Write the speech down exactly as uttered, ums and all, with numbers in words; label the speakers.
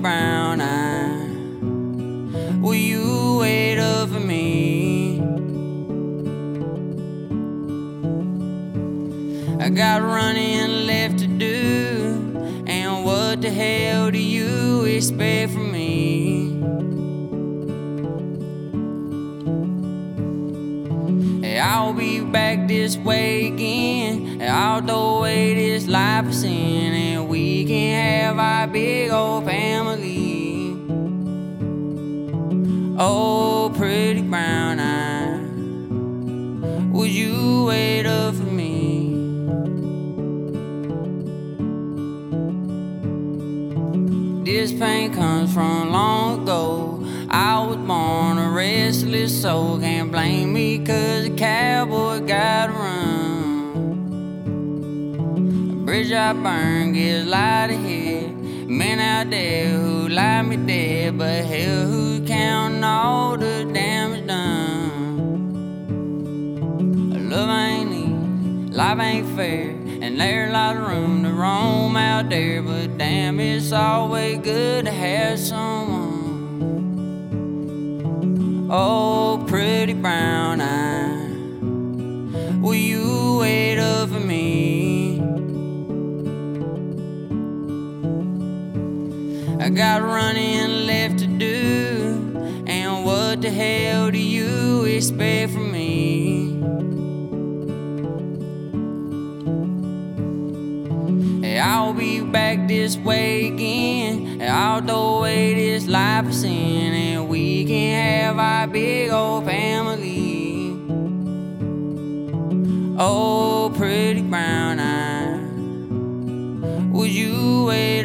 Speaker 1: brown eye, will you wait up for me? I got running left to do, and what the hell do you expect from me? Hey, I'll be back this way again, and I'll throw away this life of sin, and we can have our big old family. Oh, pretty brown eye, would you wait up for me? This pain comes from long ago. I was born a restless soul. Can't blame me cause a cowboy gotta run. A bridge I burn gets light ahead. Men out there who lie me dead, but hell, who's counting all the damage done? Love ain't easy, life ain't fair, and there's a lot of room to roam out there. But damn, it's always good to have someone. Oh, pretty brown eye, will you wait up for me? I got running left to do, and what the hell do you expect from me? Hey, I'll be back this way again, and I'll throw away this life of sin, and we can have our big old family. Oh, pretty brown eye, would you wait